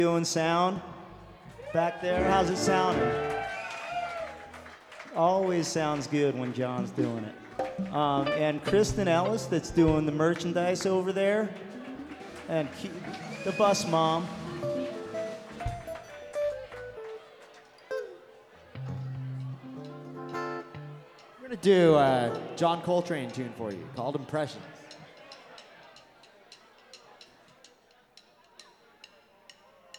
Doing sound back there. How's it sounding? Always sounds good when John's doing it. And Kristen Ellis, that's doing the merchandise over there, and the bus mom. We're gonna do a John Coltrane tune for you called Impressions.